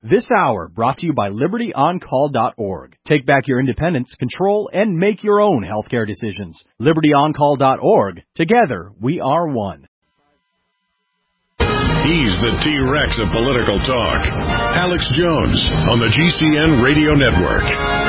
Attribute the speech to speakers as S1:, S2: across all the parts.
S1: This hour brought to you by LibertyOnCall.org. Take back your independence, control, and make your own healthcare decisions. LibertyOnCall.org. Together, we are one.
S2: He's the T-Rex of political talk. Alex Jones on the GCN Radio Network.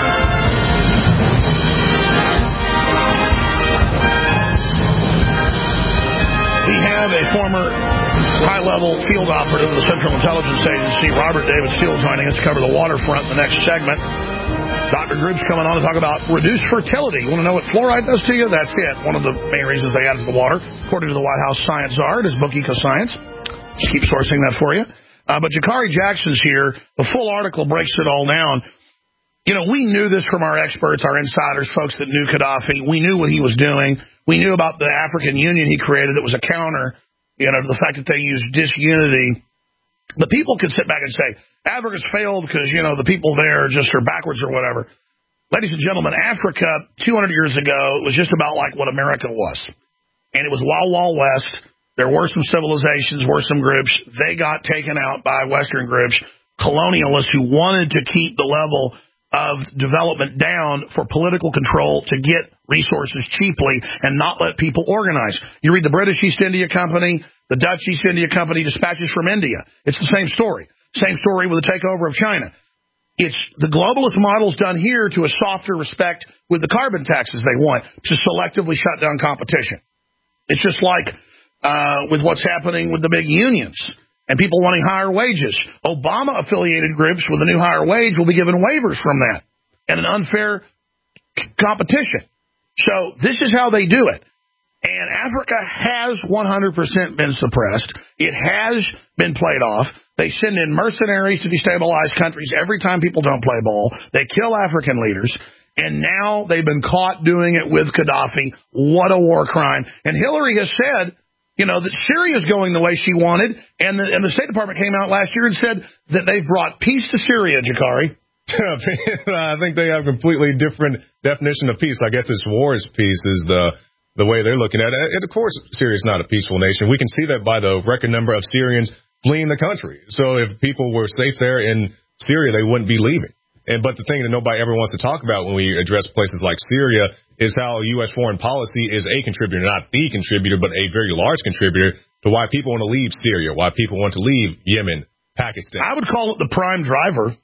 S3: We have a former high-level field operative of the Central Intelligence Agency, Robert David Steele, joining us to cover the waterfront in the next segment. Dr. Group's coming on to talk about reduced fertility. You want to know what fluoride does to you? That's it. One of the main reasons they add it to the water, according to the White House Science Czar, his book EcoScience. Just keep sourcing that for you. But Jakari Jackson's here. The full article breaks it all down. You know, we knew this from our experts, our insiders, folks that knew Gaddafi. We knew what he was doing. We knew about the African Union he created that was a counter, you know, to the fact that they used disunity. The people could sit back and say, Africa's failed because, you know, the people there just are backwards or whatever. Ladies and gentlemen, Africa 200 years ago was just about like what America was. And it was Wild Wild West. There were some civilizations, were some groups. They got taken out by Western groups, colonialists who wanted to keep the level of development down for political control to get resources cheaply and not let people organize. You read the British East India Company, the Dutch East India Company dispatches from India. It's the same story. Same story with the takeover of China. It's the globalist model's done here to a softer respect with the carbon taxes they want to selectively shut down competition. It's just like with what's happening with the big unions and people wanting higher wages. Obama-affiliated groups with a new higher wage will be given waivers from that and an unfair competition. So this is how they do it. And Africa has 100% been suppressed. It has been played off. They send in mercenaries to destabilize countries every time people don't play ball. They kill African leaders. And now they've been caught doing it with Gaddafi. What a war crime. And Hillary has said, you know, that Syria's going the way she wanted, and the State Department came out last year and said that they've brought peace to Syria, Jakari.
S4: I think they have a completely different definition of peace. I guess it's war is peace is the way they're looking at it. And of course, Syria's not a peaceful nation. We can see that by the record number of Syrians fleeing the country. So if people were safe there in Syria, they wouldn't be leaving. But the thing that nobody ever wants to talk about when we address places like Syria is how U.S. foreign policy is a contributor, not the contributor, but a very large contributor to why people want to leave Syria, why people want to leave Yemen, Pakistan.
S3: I would call it the prime driver.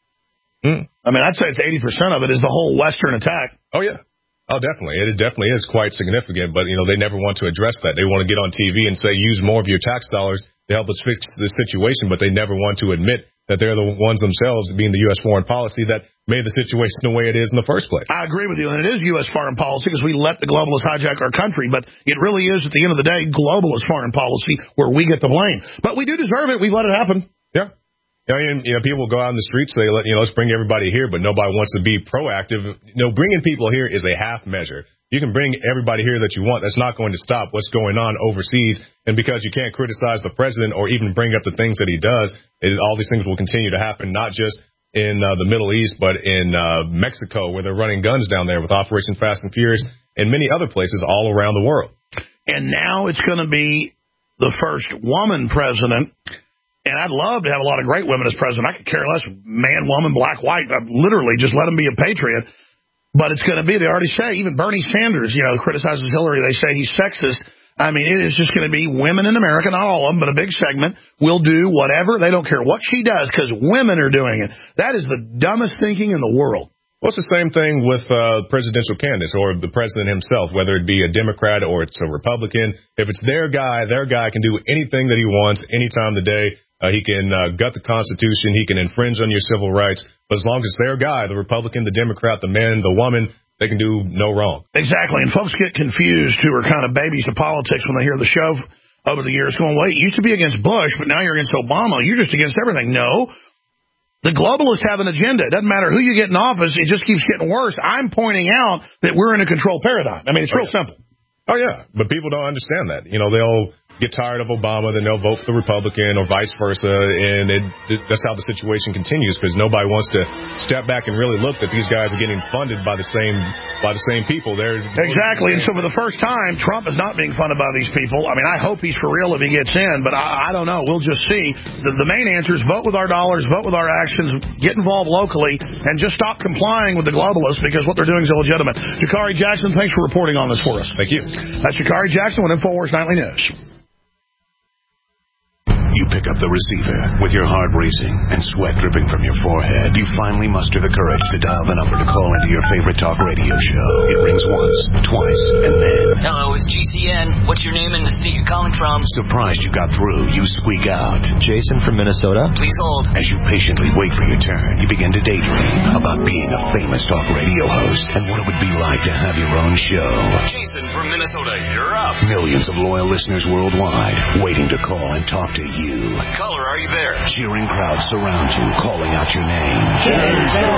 S3: I mean, I'd say it's 80% of it is the whole Western attack.
S4: Oh, yeah. Oh, definitely. It definitely is quite significant, but, you know, they never want to address that. They want to get on TV and say, use more of your tax dollars to help us fix this situation, but they never want to admit that they're the ones themselves, being the U.S. foreign policy, that made the situation the way it is in the first place.
S3: I agree with you, and it is U.S. foreign policy because we let the globalists hijack our country, but it really is, at the end of the day, globalist foreign policy where we get the blame. But we do deserve it. We've let it happen.
S4: Yeah. I mean, you know, people go out in the streets, say, you know, let's bring everybody here, but nobody wants to be proactive. You know, bringing people here is a half measure. You can bring everybody here that you want. That's not going to stop what's going on overseas. And because you can't criticize the president or even bring up the things that he does, all these things will continue to happen, not just in the Middle East, but in Mexico, where they're running guns down there with Operation Fast and Furious, and many other places all around the world.
S3: And now it's going to be the first woman president. And I'd love to have a lot of great women as president. I could care less, man, woman, black, white. I'd literally just let them be a patriot. But it's going to be, they already say, even Bernie Sanders, you know, criticizes Hillary. They say he's sexist. I mean, it is just going to be women in America, not all of them, but a big segment, will do whatever. They don't care what she does because women are doing it. That is the dumbest thinking in the world.
S4: Well, it's the same thing with presidential candidates or the president himself, whether it be a Democrat or it's a Republican. If it's their guy can do anything that he wants any time of the day. He can gut the Constitution. He can infringe on your civil rights. But as long as it's their guy, the Republican, the Democrat, the man, the woman, they can do no wrong.
S3: Exactly. And folks get confused who are kind of babies to politics when they hear the show over the years going, wait, you used to be against Bush, but now you're against Obama. You're just against everything. No. The globalists have an agenda. It doesn't matter who you get in office. It just keeps getting worse. I'm pointing out that we're in a controlled paradigm. I mean, it's real simple.
S4: Oh, yeah. But people don't understand that. You know, they'll get tired of Obama, then they'll vote for the Republican or vice versa, and that's how the situation continues because nobody wants to step back and really look that these guys are getting funded by the same by the same people.
S3: Exactly. And so for the first time, Trump is not being funded by these people. I mean, I hope he's for real if he gets in, but I don't know. We'll just see. The main answer is vote with our dollars, vote with our actions, get involved locally, and just stop complying with the globalists because what they're doing is illegitimate. Sha'Carri Jackson, thanks for reporting on this for us.
S4: Thank you.
S3: That's Sha'Carri Jackson with InfoWars Nightly News.
S5: You pick up the receiver with your heart racing and sweat dripping from your forehead. You finally muster the courage to dial the number to call into your favorite talk radio show. It rings once, twice, and then...
S6: Hello, it's GCN. What's your name and the state you're calling from?
S5: Surprised you got through, you squeak out.
S7: Jason from Minnesota.
S6: Please hold.
S5: As you patiently wait for your turn, you begin to daydream about being a famous talk radio host and what it would be like to have your own show.
S6: Jason from Minnesota, you're up.
S5: Millions of loyal listeners worldwide waiting to call and talk to you.
S6: Caller, are you there?
S5: Cheering crowds surround you, calling out your name.
S6: Jason!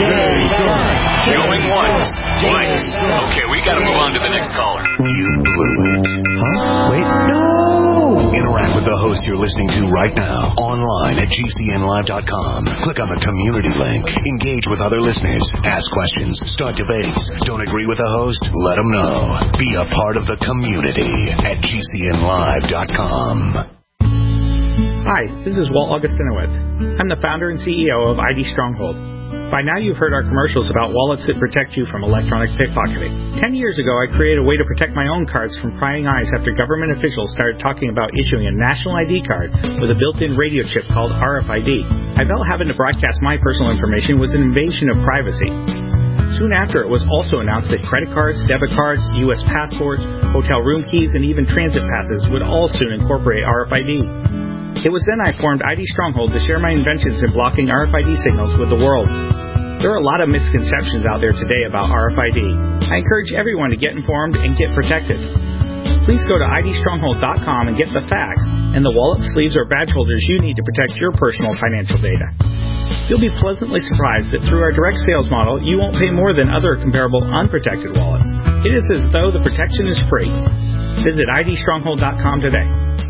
S6: Going once, twice. Okay, we gotta move on to the next caller.
S5: You blew it.
S7: Huh? Wait, no!
S5: Interact with the host you're listening to right now, online at GCNlive.com. Click on the community link. Engage with other listeners. Ask questions. Start debates. Don't agree with the host? Let them know. Be a part of the community at GCNlive.com.
S8: Hi, this is Walt Augustinowicz. I'm the founder and CEO of ID Stronghold. By now you've heard our commercials about wallets that protect you from electronic pickpocketing. 10 years ago, I created a way to protect my own cards from prying eyes after government officials started talking about issuing a national ID card with a built-in radio chip called RFID. I felt having to broadcast my personal information was an invasion of privacy. Soon after, it was also announced that credit cards, debit cards, U.S. passports, hotel room keys, and even transit passes would all soon incorporate RFID. It was then I formed ID Stronghold to share my inventions in blocking RFID signals with the world. There are a lot of misconceptions out there today about RFID. I encourage everyone to get informed and get protected. Please go to idstronghold.com and get the facts and the wallet, sleeves, or badge holders you need to protect your personal financial data. You'll be pleasantly surprised that through our direct sales model, you won't pay more than other comparable unprotected wallets. It is as though the protection is free. Visit idstronghold.com today.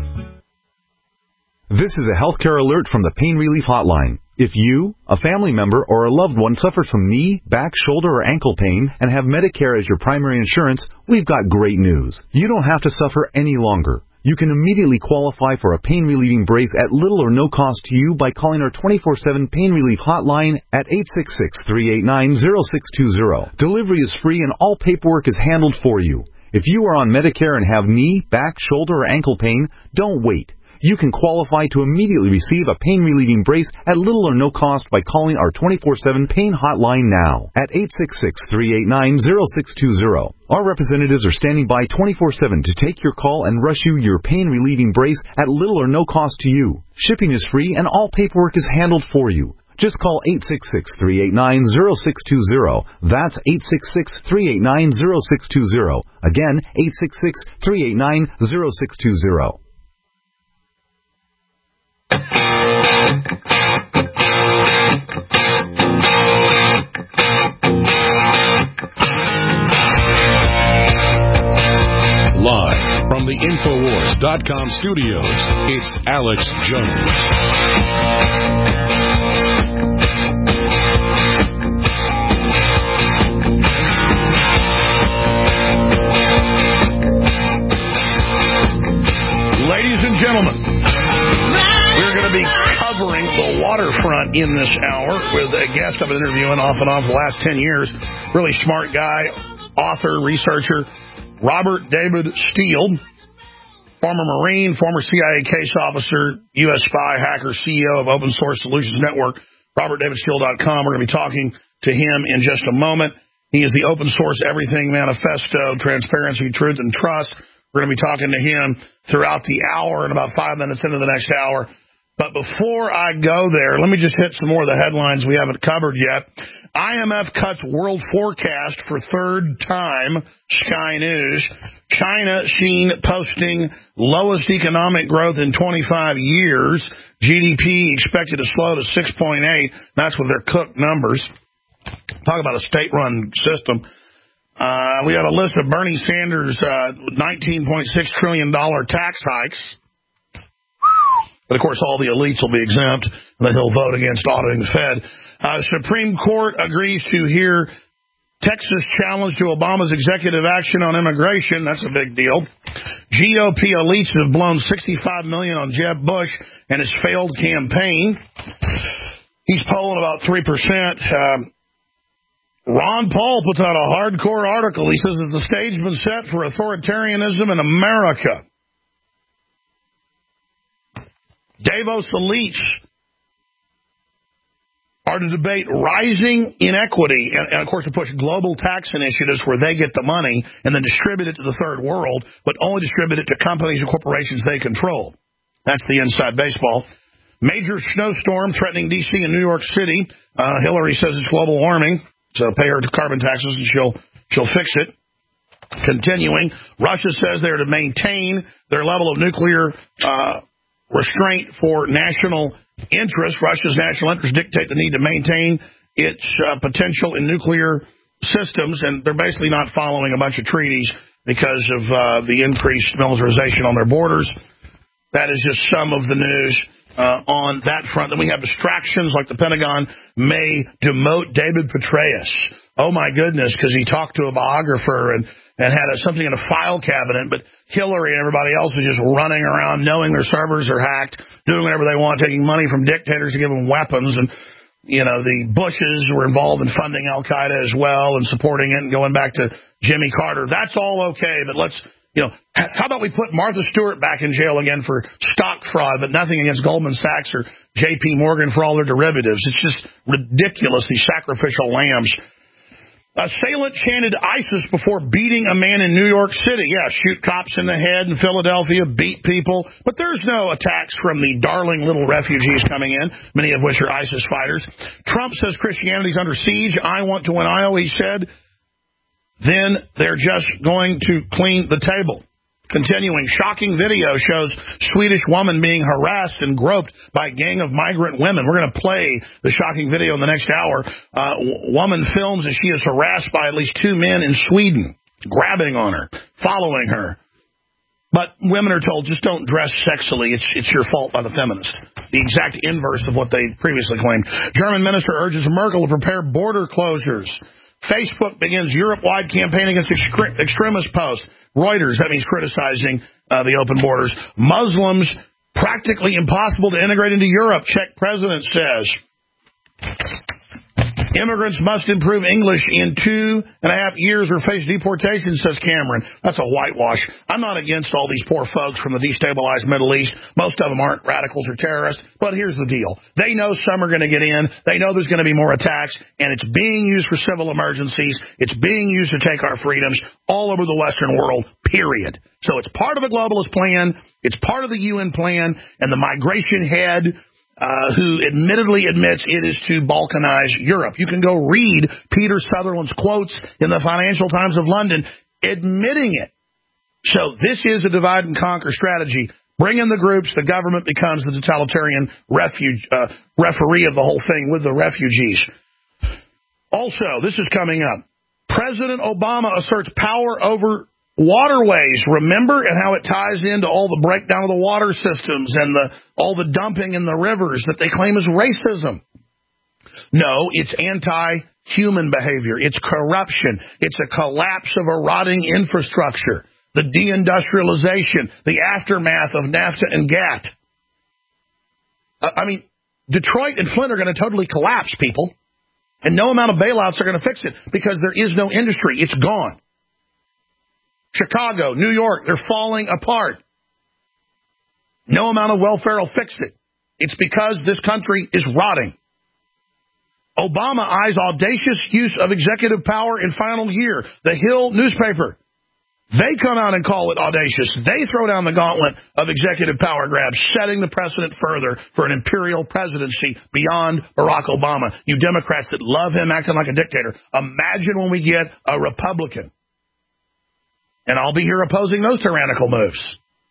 S9: This is a healthcare alert from the Pain Relief Hotline. If you, a family member, or a loved one suffers from knee, back, shoulder, or ankle pain and have Medicare as your primary insurance, we've got great news. You don't have to suffer any longer. You can immediately qualify for a pain-relieving brace at little or no cost to you by calling our 24/7 Pain Relief Hotline at 866-389-0620. Delivery is free and all paperwork is handled for you. If you are on Medicare and have knee, back, shoulder, or ankle pain, don't wait. You can qualify to immediately receive a pain-relieving brace at little or no cost by calling our 24/7 Pain Hotline now at 866-389-0620. Our representatives are standing by 24/7 to take your call and rush you your pain-relieving brace at little or no cost to you. Shipping is free and all paperwork is handled for you. Just call 866-389-0620. That's 866-389-0620. Again, 866-389-0620.
S2: Live from the Infowars.com studios, it's Alex Jones.
S3: Ladies and gentlemen, we're going to be covering the waterfront in this hour with a guest I've been interviewing off and on for the last 10 years. Really smart guy, author, researcher, Robert David Steele, former Marine, former CIA case officer, U.S. spy, hacker, CEO of Open Source Solutions Network, RobertDavidSteele.com. We're going to be talking to him in just a moment. He is the Open Source Everything Manifesto, Transparency, Truth, and Trust. We're going to be talking to him throughout the hour and about 5 minutes into the next hour. But before I go there, let me just hit some more of the headlines we haven't covered yet. IMF cuts world forecast for third time, Sky News. China seen posting lowest economic growth in 25 years. GDP expected to slow to 6.8. That's with their cooked numbers. Talk about a state-run system. We got a list of Bernie Sanders' $19.6 trillion tax hikes. But, of course, all the elites will be exempt, and then he'll vote against auditing the Fed. Supreme Court agrees to hear Texas challenge to Obama's executive action on immigration. That's a big deal. GOP elites have blown $65 million on Jeb Bush and his failed campaign. He's polling about 3%. Ron Paul puts out a hardcore article. He says that the stage has been set for authoritarianism in America. Davos elites are to debate rising inequity and, of course, to push global tax initiatives where they get the money and then distribute it to the third world, but only distribute it to companies and corporations they control. That's the inside baseball. Major snowstorm threatening D.C. and New York City. Hillary says it's global warming, so pay her carbon taxes and she'll fix it. Continuing, Russia says they're to maintain their level of nuclear restraint for national interest. Russia's national interests dictate the need to maintain its potential in nuclear systems, and they're basically not following a bunch of treaties because of the increased militarization on their borders. That is just some of the news on that front. Then we have distractions like the Pentagon may demote David Petraeus. Oh, my goodness, because he talked to a biographer and had something in a file cabinet, but Hillary and everybody else was just running around knowing their servers are hacked, doing whatever they want, taking money from dictators to give them weapons. And, you know, the Bushes were involved in funding Al-Qaeda as well and supporting it and going back to Jimmy Carter. That's all okay, but let's, you know, how about we put Martha Stewart back in jail again for stock fraud, but nothing against Goldman Sachs or J.P. Morgan for all their derivatives. It's just ridiculous, these sacrificial lambs. Assailant chanted ISIS before beating a man in New York City. Yeah, shoot cops in the head in Philadelphia, beat people. But there's no attacks from the darling little refugees coming in, many of which are ISIS fighters. Trump says Christianity's under siege. I want to win Iowa, he said. Then they're just going to clean the table. Continuing, shocking video shows Swedish woman being harassed and groped by a gang of migrant women. We're going to play the shocking video in the next hour. Woman films as she is harassed by at least two men in Sweden, grabbing on her, following her. But women are told, just don't dress sexily. It's your fault by the feminists. The exact inverse of what they previously claimed. German minister urges Merkel to prepare border closures. Facebook begins Europe-wide campaign against extremist posts. Reuters, that means criticizing the open borders. Muslims, practically impossible to integrate into Europe, Czech president says. Immigrants must improve English in 2.5 years or face deportation, says Cameron. That's a whitewash. I'm not against all these poor folks from the destabilized Middle East. Most of them aren't radicals or terrorists. But here's the deal. They know some are going to get in. They know there's going to be more attacks. And it's being used for civil emergencies. It's being used to take our freedoms all over the Western world, period. So it's part of a globalist plan. It's part of the UN plan. And the migration head who admittedly admits it is to balkanize Europe. You can go read Peter Sutherland's quotes in the Financial Times of London admitting it. So this is a divide and conquer strategy. Bring in the groups, the government becomes the totalitarian referee of the whole thing with the refugees. Also, this is coming up. President Obama asserts power over waterways, remember, and how it ties into all the breakdown of the water systems and all the dumping in the rivers that they claim is racism. No, it's anti-human behavior. It's corruption. It's a collapse of a rotting infrastructure, the deindustrialization, the aftermath of NAFTA and GATT. I mean, Detroit and Flint are going to totally collapse, people, and no amount of bailouts are going to fix it because there is no industry. It's gone. Chicago, New York, they're falling apart. No amount of welfare will fix it. It's because this country is rotting. Obama eyes audacious use of executive power in final year. The Hill newspaper, they come out and call it audacious. They throw down the gauntlet of executive power grabs, setting the precedent further for an imperial presidency beyond Barack Obama. You Democrats that love him acting like a dictator, imagine when we get a Republican. And I'll be here opposing those tyrannical moves.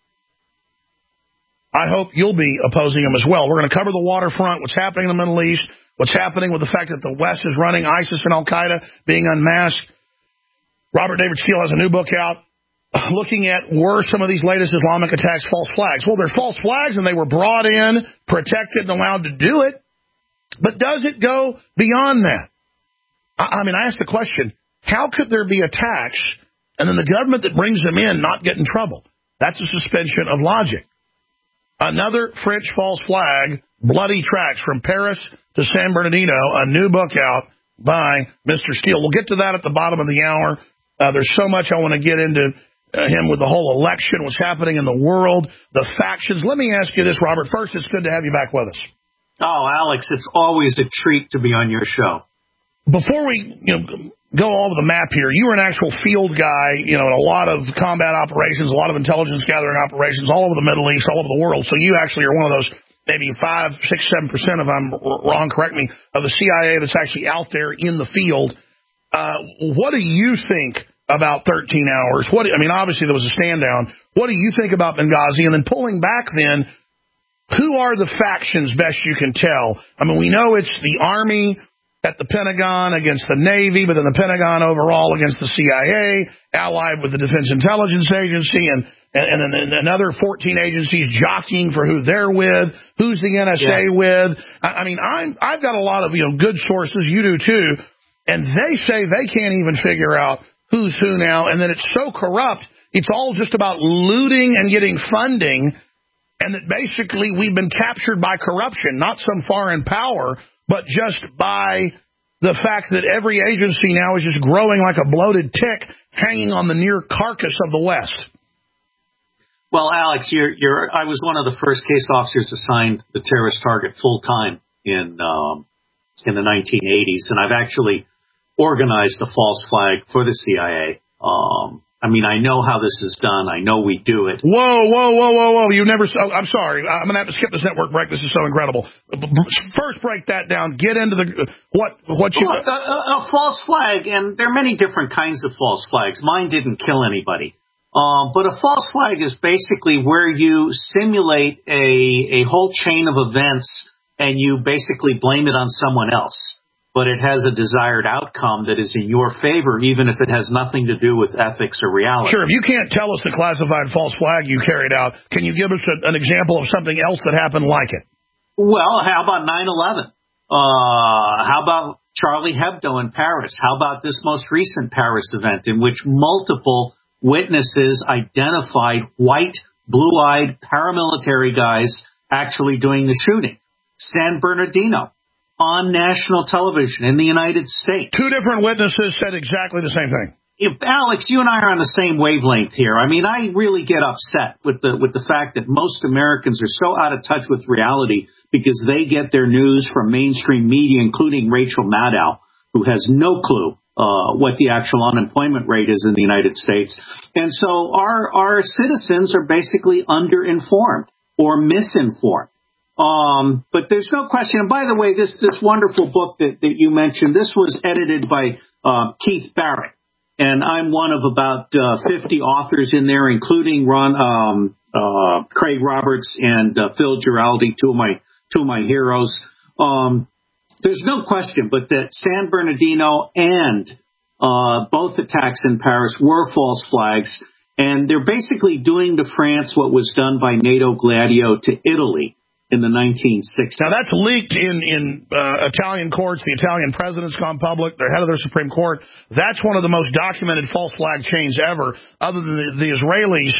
S3: I hope you'll be opposing them as well. We're going to cover the waterfront, what's happening in the Middle East, what's happening with the fact that the West is running ISIS and Al-Qaeda being unmasked. Robert David Steele has a new book out looking at were some of these latest Islamic attacks false flags. Well, they're false flags, and they were brought in, protected, and allowed to do it. But does it go beyond that? I mean, I ask the question, How could there be attacks and then the government that brings them in not get in trouble? That's a suspension of logic. Another French false flag, Bloody Tracks from Paris to San Bernardino, a new book out by Mr. Steele. We'll get to that at the bottom of the hour. There's so much I want to get into him with the whole election, what's happening in the world, the factions. Let me ask you this, Robert. First, it's good to have you back with us.
S10: Oh, Alex, it's always a treat to be on your show.
S3: Before we go all over the map here, you were an actual field guy, in a lot of combat operations, a lot of intelligence gathering operations all over the Middle East, all over the world. So you actually are one of those maybe 5, 6, 7%, if I'm wrong, correct me, of the CIA that's actually out there in the field. What do you think about 13 hours? Obviously there was a stand down. What do you think about Benghazi? And then pulling back then, who are the factions best you can tell? We know it's the Army at the Pentagon against the Navy, but then the Pentagon overall against the CIA, allied with the Defense Intelligence Agency, and then another 14 agencies jockeying for who they're with, who's the NSA with. I've got a lot of good sources, you do too, and they say they can't even figure out who's who now, and then it's so corrupt, it's all just about looting and getting funding, and that basically we've been captured by corruption, not some foreign power, but just by the fact that every agency now is just growing like a bloated tick, hanging on the near carcass of the West.
S10: Well, Alex, I was one of the first case officers assigned the terrorist target full time in the 1980s, and I've actually organized a false flag for the CIA. I know how this is done. I know we do it.
S3: Whoa. You never... I'm sorry. I'm going to have to skip this network break. This is so incredible. First, break that down. Get into what you...
S10: A false flag, and there are many different kinds of false flags. Mine didn't kill anybody. But a false flag is basically where you simulate a whole chain of events and you basically blame it on someone else. But it has a desired outcome that is in your favor, even if it has nothing to do with ethics or reality.
S3: Sure. If you can't tell us the classified false flag you carried out, can you give us an example of something else that happened like it?
S10: Well, how about 9/11? How about Charlie Hebdo in Paris? How about this most recent Paris event in which multiple witnesses identified white, blue-eyed paramilitary guys actually doing the shooting? San Bernardino. On national television in the United States.
S3: 2 different witnesses said exactly the same thing.
S10: Alex, you and I are on the same wavelength here. I really get upset with the fact that most Americans are so out of touch with reality because they get their news from mainstream media, including Rachel Maddow, who has no clue what the actual unemployment rate is in the United States. And so our citizens are basically underinformed or misinformed. But there's no question. And by the way, this wonderful book that you mentioned, this was edited by Keith Barrett. And I'm one of about 50 authors in there, including Craig Roberts and Phil Giraldi, two of my heroes. There's no question but that San Bernardino and both attacks in Paris were false flags. And they're basically doing to France what was done by NATO Gladio to Italy in the 1960s.
S3: Now, that's leaked in Italian courts. The Italian president's gone public. They're head of their Supreme Court. That's one of the most documented false flag chains ever, other than the Israelis.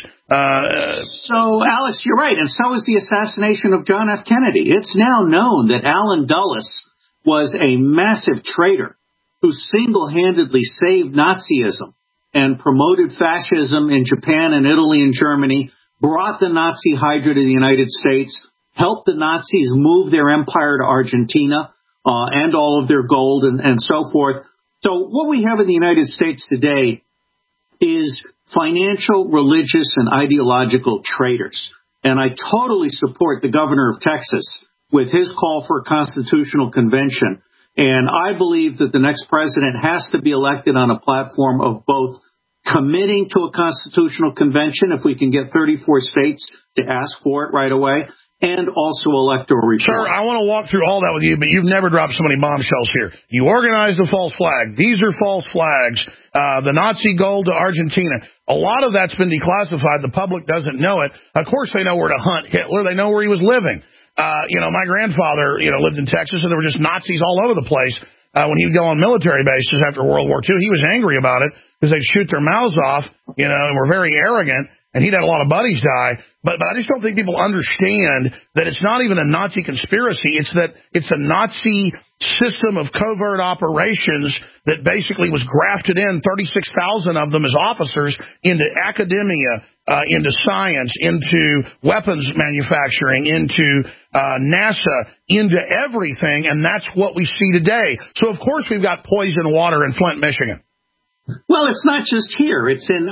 S10: So, Alex, you're right. And so is the assassination of John F. Kennedy. It's now known that Allen Dulles was a massive traitor who single-handedly saved Nazism and promoted fascism in Japan and Italy and Germany, brought the Nazi Hydra to the United States, helped the Nazis move their empire to Argentina and all of their gold and so forth. So what we have in the United States today is financial, religious, and ideological traitors. And I totally support the governor of Texas with his call for a constitutional convention. And I believe that the next president has to be elected on a platform of both committing to a constitutional convention, if we can get 34 states to ask for it right away, and also electoral reform.
S3: Sir, I want to walk through all that with you, but you've never dropped so many bombshells here. You organized a false flag. These are false flags. The Nazi gold to Argentina. A lot of that's been declassified. The public doesn't know it. Of course, they know where to hunt Hitler. They know where he was living. My grandfather, lived in Texas, and there were just Nazis all over the place. when he would go on military bases after World War II. He was angry about it because they'd shoot their mouths off, and were very arrogant. And he'd had a lot of buddies die. But I just don't think people understand that it's not even a Nazi conspiracy. It's that it's a Nazi system of covert operations that basically was grafted in, 36,000 of them as officers, into academia, into science, into weapons manufacturing, into NASA, into everything. And that's what we see today. So, of course, we've got poison water in Flint, Michigan.
S10: Well, it's not just here.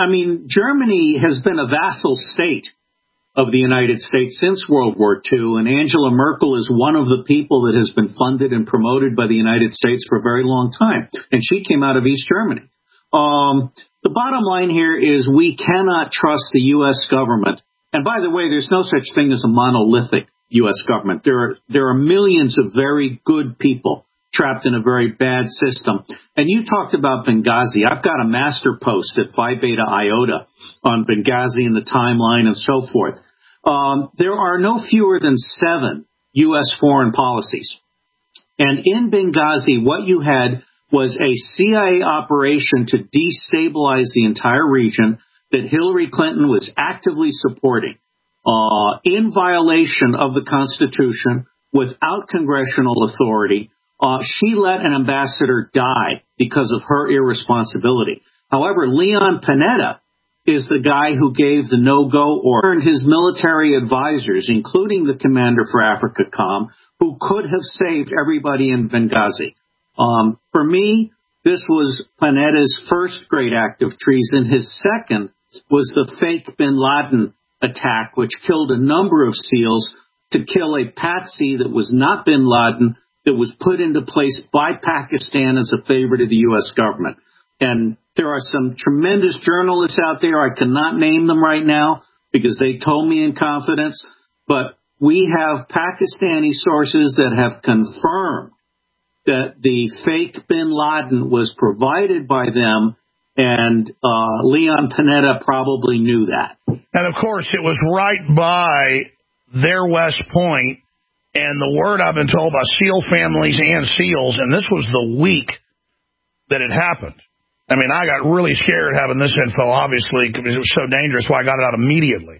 S10: Germany has been a vassal state of the United States since World War II, and Angela Merkel is one of the people that has been funded and promoted by the United States for a very long time, and she came out of East Germany. The bottom line here is we cannot trust the U.S. government. And by the way, there's no such thing as a monolithic U.S. government. There are millions of very good people trapped in a very bad system. And you talked about Benghazi. I've got a master post at Phi Beta Iota on Benghazi and the timeline and so forth. There are no fewer than 7 U.S. foreign policies. And in Benghazi, what you had was a CIA operation to destabilize the entire region that Hillary Clinton was actively supporting in violation of the Constitution without congressional authority. She let an ambassador die because of her irresponsibility. However, Leon Panetta is the guy who gave the no-go order, and his military advisors, including the commander for AFRICOM, who could have saved everybody in Benghazi. For me, this was Panetta's first great act of treason. His second was the fake bin Laden attack, which killed a number of SEALs to kill a patsy that was not bin Laden, that was put into place by Pakistan as a favor to the U.S. government. And there are some tremendous journalists out there. I cannot name them right now because they told me in confidence. But we have Pakistani sources that have confirmed that the fake bin Laden was provided by them, and Leon Panetta probably knew that.
S3: And, of course, it was right by their West Point. And the word I've been told by SEAL families and SEALs, and this was the week that it happened. I mean, I got really scared having this info, obviously, because it was so dangerous, so I got it out immediately.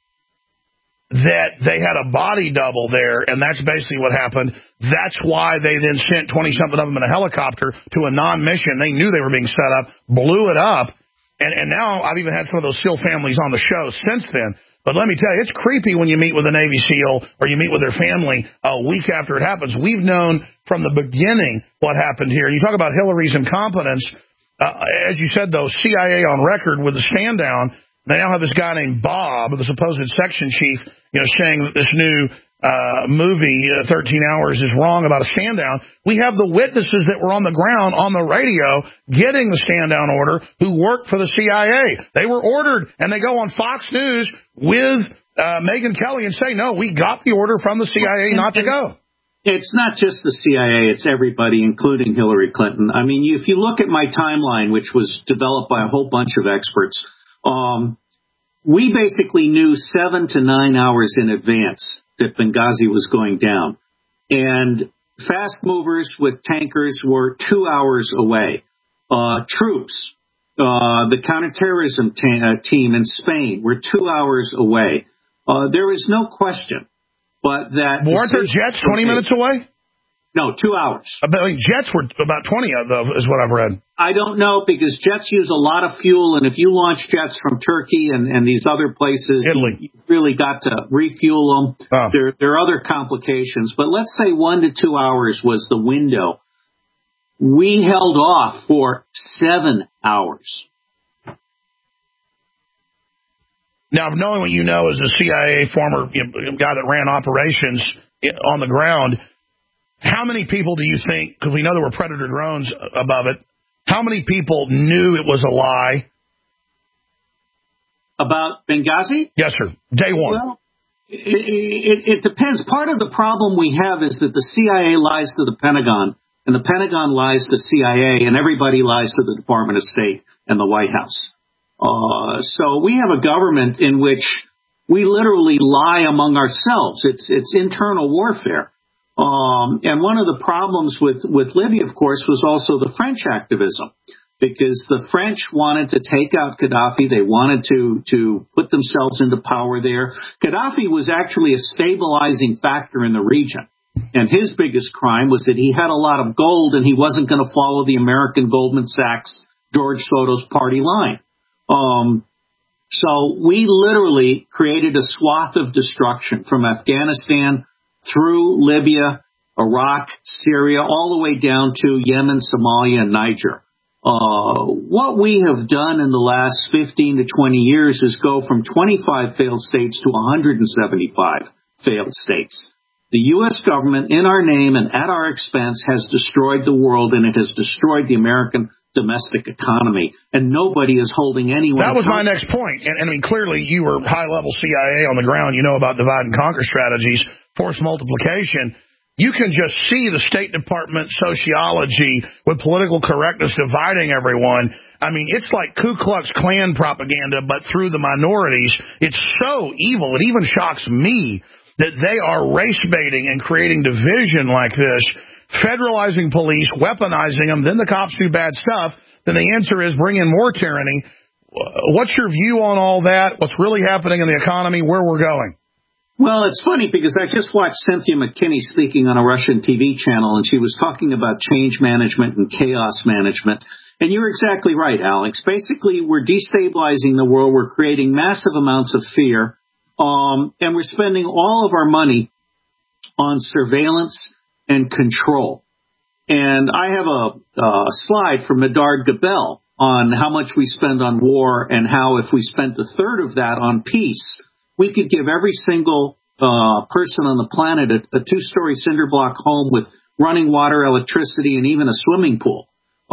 S3: That they had a body double there, and that's basically what happened. That's why they then sent 20-something of them in a helicopter to a non-mission. They knew they were being set up, blew it up, and now I've even had some of those SEAL families on the show since then. But let me tell you, it's creepy when you meet with a Navy SEAL or you meet with their family a week after it happens. We've known from the beginning what happened here. You talk about Hillary's incompetence. As you said, though, CIA on record with the stand down. They now have this guy named Bob, the supposed section chief, saying that this new movie, 13 Hours, is wrong about a stand down. We have the witnesses that were on the ground on the radio getting the stand down order who worked for the CIA. They were ordered, and they go on Fox News with Megyn Kelly and say, no, we got the order from the CIA not to go.
S10: It's not just the CIA, it's everybody, including Hillary Clinton. I mean, if you look at my timeline, which was developed by a whole bunch of experts, we basically knew 7 to 9 hours in advance that Benghazi was going down. And fast movers with tankers were 2 hours away. Troops, the counterterrorism team in Spain were 2 hours away. There is no question but that...
S3: Weren't there jets 20 minutes away?
S10: No, 2 hours.
S3: Jets were about 20 of them, is what I've read.
S10: I don't know, because jets use a lot of fuel, and if you launch jets from Turkey and these other places,
S3: Italy,
S10: you've really got to refuel them. Oh. There are other complications. But let's say 1 to 2 hours was the window. We held off for 7 hours.
S3: Now, knowing what you know as a CIA former guy that ran operations on the ground, how many people do you think, because we know there were Predator drones above it, how many people knew it was a lie?
S10: About Benghazi?
S3: Yes, sir. Day one.
S10: Well, it depends. Part of the problem we have is that the CIA lies to the Pentagon, and the Pentagon lies to CIA, and everybody lies to the Department of State and the White House. So we have a government in which we literally lie among ourselves. It's internal warfare. And one of the problems with Libya, of course, was also the French activism, because the French wanted to take out Gaddafi. They wanted to put themselves into power there. Gaddafi was actually a stabilizing factor in the region. And his biggest crime was that he had a lot of gold and he wasn't going to follow the American Goldman Sachs, George Soros party line. So we literally created a swath of destruction from Afghanistan through Libya, Iraq, Syria, all the way down to Yemen, Somalia, and Niger. What we have done in the last 15 to 20 years is go from 25 failed states to 175 failed states. The U.S. government, in our name and at our expense, has destroyed the world, and it has destroyed the American domestic economy, and nobody is holding anyone.
S3: That was my next point. And I mean, clearly you were high-level CIA on the ground. You know about divide and conquer strategies, force multiplication. You can just see the State Department sociology with political correctness dividing everyone. I mean, it's like Ku Klux Klan propaganda, but through the minorities. It's so evil. It even shocks me that they are race-baiting and creating division like this, federalizing police, weaponizing them, then the cops do bad stuff, then the answer is bring in more tyranny. What's your view on all that? What's really happening in the economy, where we're going?
S10: Well, it's funny because I just watched Cynthia McKinney speaking on a Russian TV channel, and she was talking about change management and chaos management. And you're exactly right, Alex. Basically, we're destabilizing the world. We're creating massive amounts of fear. And we're spending all of our money on surveillance and control. And I have a slide from Medard Gabel on how much we spend on war and how if we spent a third of that on peace, we could give every single person on the planet a two-story cinder block home with running water, electricity, and even a swimming pool.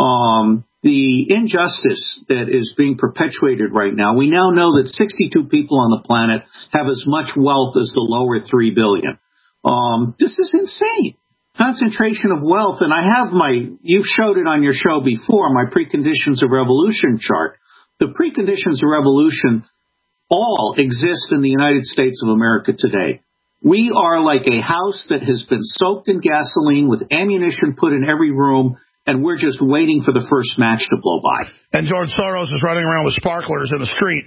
S10: The injustice that is being perpetuated right now, we now know that 62 people on the planet have as much wealth as the lower 3 billion. This is insane. Concentration of wealth, and I have you've showed it on your show before, my preconditions of revolution chart. The preconditions of revolution all exist in the United States of America today. We are like a house that has been soaked in gasoline with ammunition put in every room, and we're just waiting for the first match to blow by.
S3: And George Soros is running around with sparklers in the street.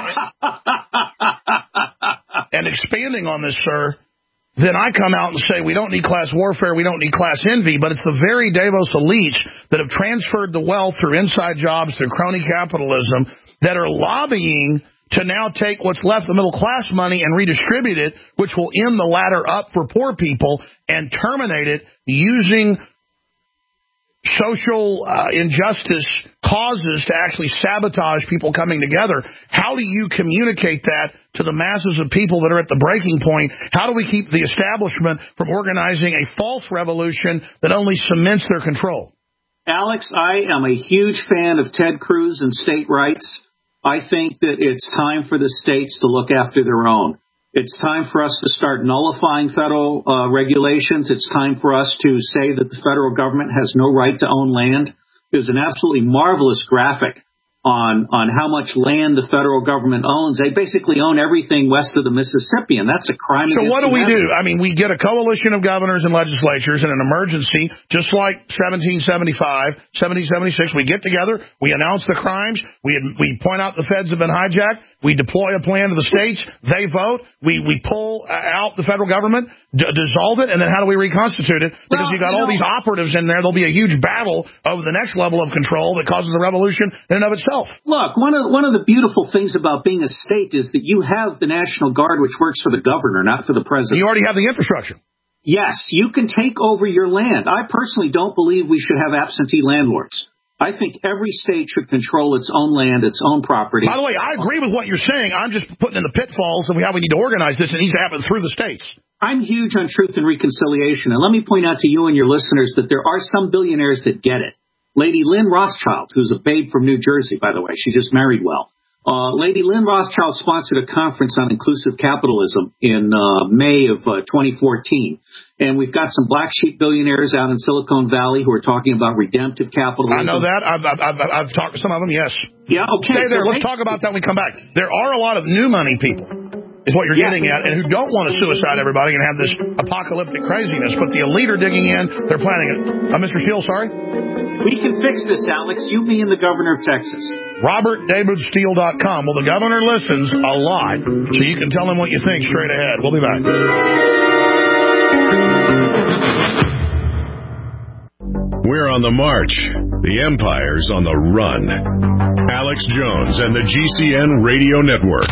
S3: And expanding on this, sir, then I come out and say we don't need class warfare, we don't need class envy, but it's the very Davos elites that have transferred the wealth through inside jobs, through crony capitalism, that are lobbying to now take what's left of middle class money and redistribute it, which will end the ladder up for poor people and terminate it using social injustice causes to actually sabotage people coming together. How do you communicate that to the masses of people that are at the breaking point? How do we keep the establishment from organizing a false revolution that only cements their control?
S10: Alex, I am a huge fan of Ted Cruz and state rights. I think that it's time for the states to look after their own. It's time for us to start nullifying federal regulations. It's time for us to say that the federal government has no right to own land. There's an absolutely marvelous graphic on how much land the federal government owns. They basically own everything west of the Mississippi, and that's a crime.
S3: So what do we do? I mean, we get a coalition of governors and legislatures in an emergency, just like 1775, 1776. We get together, we announce the crimes, we point out the feds have been hijacked, we deploy a plan to the states, they vote, we pull out the federal government, dissolve it, and then how do we reconstitute it? Because you got all these operatives in there. There'll be a huge battle over the next level of control that causes a revolution in and of itself.
S10: Look, one of the beautiful things about being a state is that you have the National Guard, which works for the governor, not for the president.
S3: You already have the infrastructure.
S10: Yes, you can take over your land. I personally don't believe we should have absentee landlords. I think every state should control its own land, its own property.
S3: By the way, I agree with what you're saying. I'm just putting in the pitfalls of how we need to organize this. It needs to happen through the states.
S10: I'm huge on truth and reconciliation. And let me point out to you and your listeners that there are some billionaires that get it. Lady Lynn Rothschild, who's a babe from New Jersey, by the way, she just married well. Lady Lynn Rothschild sponsored a conference on inclusive capitalism in May of 2014. And we've got some black sheep billionaires out in Silicon Valley who are talking about redemptive capitalism.
S3: I know that. I've talked to some of them, yes.
S10: Yeah, okay.
S3: Stay there. Let's talk about that when we come back. There are a lot of new money people is what you're getting at, and who don't want to suicide everybody and have this apocalyptic craziness. But the elite are digging in. They're planning it. Mr. Steele, sorry?
S10: We can fix this, Alex. You, me, and the governor of Texas.
S3: RobertDavidSteele.com. Well, the governor listens a lot, so you can tell him what you think straight ahead. We'll be back.
S2: We're on the march. The empire's on the run. Alex Jones and the GCN Radio Network.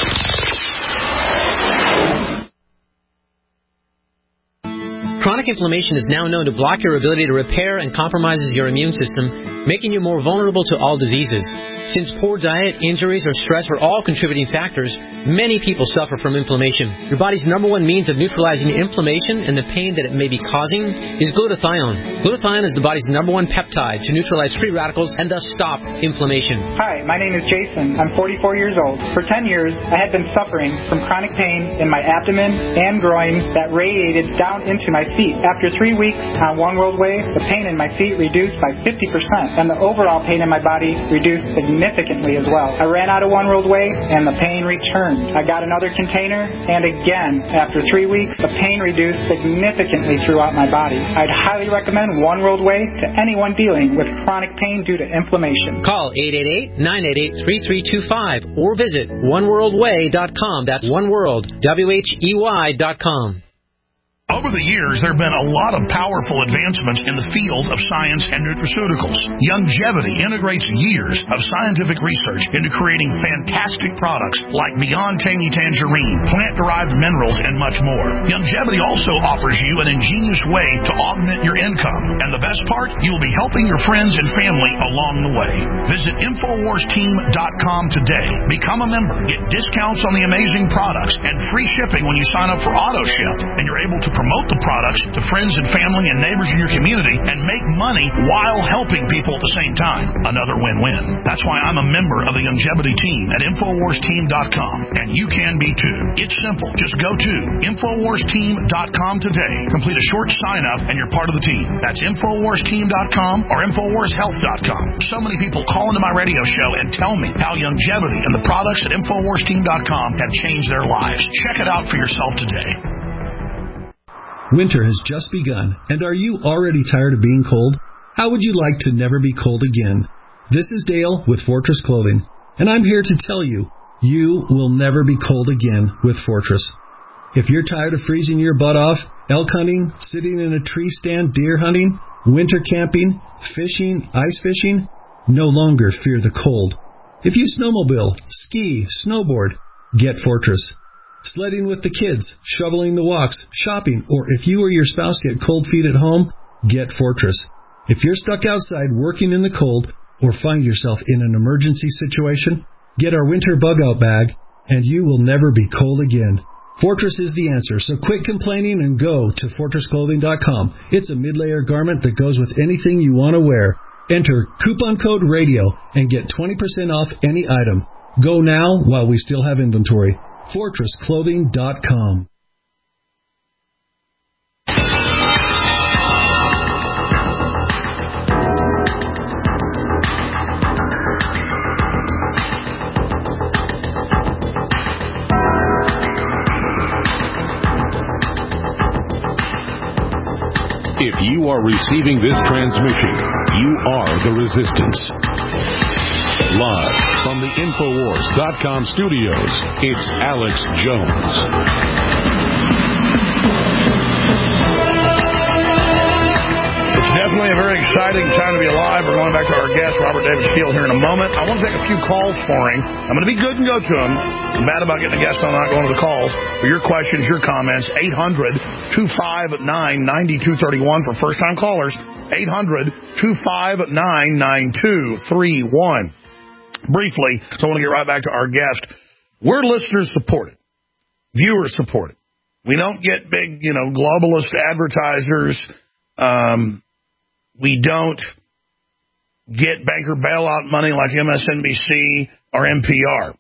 S11: Chronic inflammation is now known to block your ability to repair and compromises your immune system, making you more vulnerable to all diseases. Since poor diet, injuries, or stress are all contributing factors, many people suffer from inflammation. Your body's number one means of neutralizing inflammation and the pain that it may be causing is glutathione. Glutathione is the body's number one peptide to neutralize free radicals and thus stop inflammation.
S12: Hi, my name is Jason. I'm 44 years old. For 10 years, I had been suffering from chronic pain in my abdomen and groin that radiated down into my feet. After 3 weeks on One World Way, the pain in my feet reduced by 50%, and the overall pain in my body reduced significantly as well. I ran out of One World Way, and the pain returned. I got another container, and again, after 3 weeks, the pain reduced significantly throughout my body. I'd highly recommend One World Way to anyone dealing with chronic pain due to inflammation.
S11: Call 888-988-3325 or visit oneworldway.com. That's oneworld, WHEY.com.
S3: Over the years, there have been a lot of powerful advancements in the field of science and nutraceuticals. Youngevity integrates years of scientific research into creating fantastic products like Beyond Tangy Tangerine, plant-derived minerals, and much more. Youngevity also offers you an ingenious way to augment your income. And the best part, you will be helping your friends and family along the way. Visit InfoWarsTeam.com today. Become a member. Get discounts on the amazing products and free shipping when you sign up for AutoShip. And you're able to promote the products to friends and family and neighbors in your community and make money while helping people at the same time. Another win-win. That's why I'm a member of the Youngevity team at InfoWarsTeam.com. And you can be too. It's simple. Just go to InfoWarsTeam.com today. Complete a short sign-up and you're part of the team. That's InfoWarsTeam.com or InfoWarsHealth.com. So many people call into my radio show and tell me how Youngevity and the products at InfoWarsTeam.com have changed their lives. Check it out for yourself today.
S13: Winter has just begun, and are you already tired of being cold? How would you like to never be cold again? This is Dale with Fortress Clothing, and I'm here to tell you, you will never be cold again with Fortress. If you're tired of freezing your butt off, elk hunting, sitting in a tree stand, deer hunting, winter camping, fishing, ice fishing, no longer fear the cold. If you snowmobile, ski, snowboard, get Fortress. Sledding with the kids, shoveling the walks, shopping, or if you or your spouse get cold feet at home, get Fortress. If you're stuck outside working in the cold or find yourself in an emergency situation, get our winter bug-out bag, and you will never be cold again. Fortress is the answer, so quit complaining and go to FortressClothing.com. It's a mid-layer garment that goes with anything you want to wear. Enter coupon code RADIO and get 20% off any item. Go now while we still have inventory. FortressClothing.com.
S2: If you are receiving this transmission, you are the resistance. Live from the Infowars.com studios, it's Alex Jones.
S3: It's definitely a very exciting time to be alive. We're going back to our guest, Robert David Steele, here in a moment. I want to take a few calls for him. I'm going to be good and go to him. I'm bad about getting a guest on, not going to the calls. For your questions, your comments, 800-259-9231 for first-time callers, 800-259-9231. Briefly, so I want to get right back to our guest. We're listener-supported, viewer-supported. We don't get big, globalist advertisers. We don't get banker bailout money like MSNBC or NPR.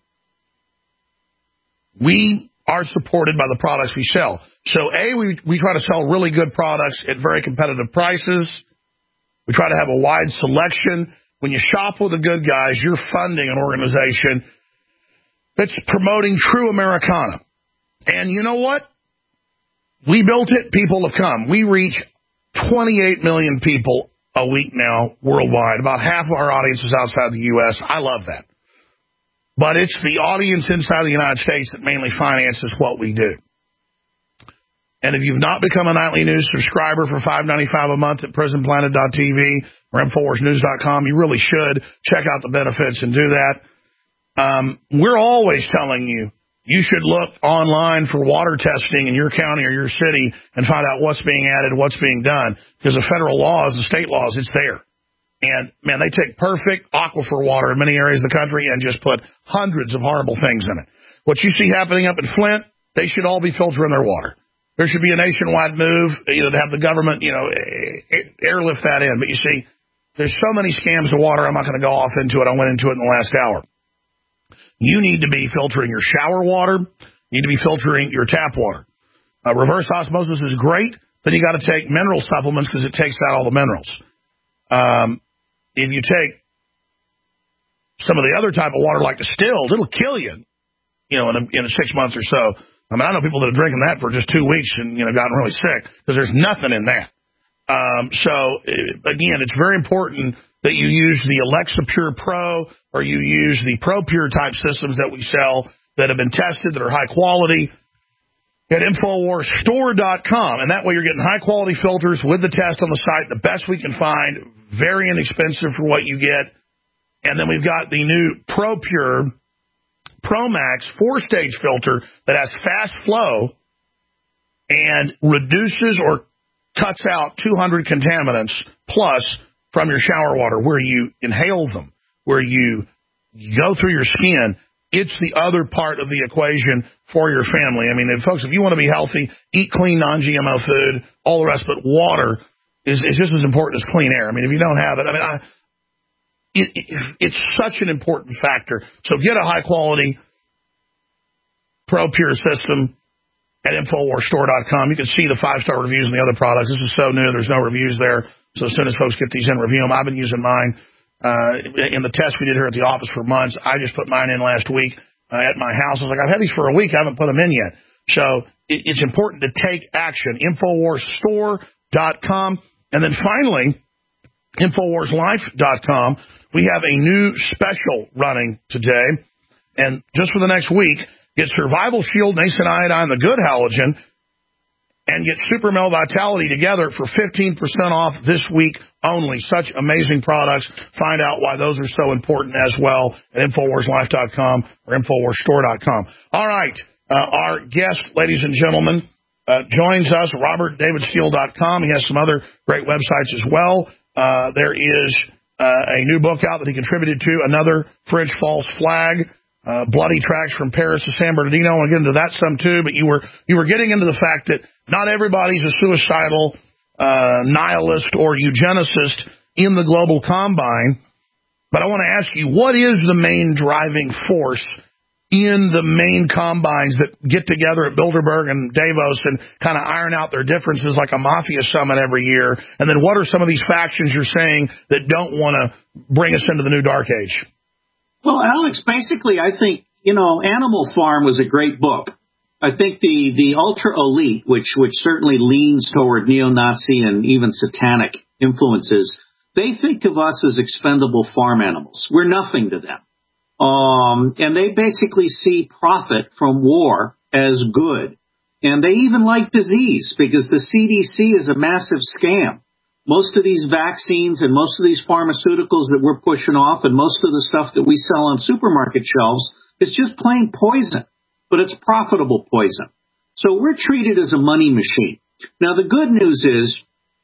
S3: We are supported by the products we sell. So, we try to sell really good products at very competitive prices. We try to have a wide selection. When you shop with the good guys, you're funding an organization that's promoting true Americana. And you know what? We built it. People have come. We reach 28 million people a week now worldwide. About half of our audience is outside the U.S. I love that. But it's the audience inside the United States that mainly finances what we do. And if you've not become a Nightly News subscriber for $5.95 a month at prisonplanet.tv or InfoWarsNews.com, you really should check out the benefits and do that. We're always telling you, you should look online for water testing in your county or your city and find out what's being added, what's being done. Because the federal laws and state laws, it's there. And, man, they take perfect aquifer water in many areas of the country and just put hundreds of horrible things in it. What you see happening up in Flint, they should all be filtering their water. There should be a nationwide move, to have the government, airlift that in. But you see, there's so many scams of water, I'm not going to go off into it. I went into it in the last hour. You need to be filtering your shower water. You need to be filtering your tap water. Reverse osmosis is great. Then you got to take mineral supplements because it takes out all the minerals. If you take some of the other type of water like distilled, it'll kill you, in 6 months or so. I mean, I know people that are drinking that for just 2 weeks and, gotten really sick because there's nothing in that. So, again, it's very important that you use the Alexa Pure Pro or you use the Pro Pure type systems that we sell that have been tested, that are high quality at InfoWarsStore.com. And that way you're getting high quality filters with the test on the site, the best we can find, very inexpensive for what you get. And then we've got the new Pro Pure Pro Max 4-stage filter that has fast flow and reduces or cuts out 200 contaminants plus from your shower water where you inhale them, where you go through your skin. It's the other part of the equation for your family. I mean, folks, if you want to be healthy, eat clean, non-GMO food, all the rest, but water is just as important as clean air. I mean, if you don't have it, it's such an important factor. So get a high-quality Pro Pure system at InfoWarsStore.com. You can see the 5-star reviews and the other products. This is so new. There's no reviews there. So as soon as folks get these in, review them. I've been using mine in the test we did here at the office for months. I just put mine in last week at my house. I was like, I've had these for a week. I haven't put them in yet. So it's important to take action. InfoWarsStore.com. And then finally, InfoWarsLife.com. We have a new special running today. And just for the next week, get Survival Shield, Nascent Iodine, the Good Halogen, and get Super Male Vitality together for 15% off this week only. Such amazing products. Find out why those are so important as well at InfoWarsLife.com or InfoWarsStore.com. All right. Our guest, ladies and gentlemen, joins us, RobertDavidSteele.com. He has some other great websites as well. There is a new book out that he contributed to, Another French False Flag, Bloody Tracks from Paris to San Bernardino. I want to get into that some too, but you were getting into the fact that not everybody's a suicidal nihilist or eugenicist in the global combine. But I want to ask you, what is the main driving force in the main combines that get together at Bilderberg and Davos and kind of iron out their differences like a mafia summit every year? And then what are some of these factions you're saying that don't want to bring us into the new dark age?
S10: Well, Alex, basically, I think, Animal Farm was a great book. I think the ultra elite, which certainly leans toward neo-Nazi and even satanic influences, they think of us as expendable farm animals. We're nothing to them. And they basically see profit from war as good. And they even like disease because the CDC is a massive scam. Most of these vaccines and most of these pharmaceuticals that we're pushing off and most of the stuff that we sell on supermarket shelves is just plain poison, but it's profitable poison. So we're treated as a money machine. Now, the good news is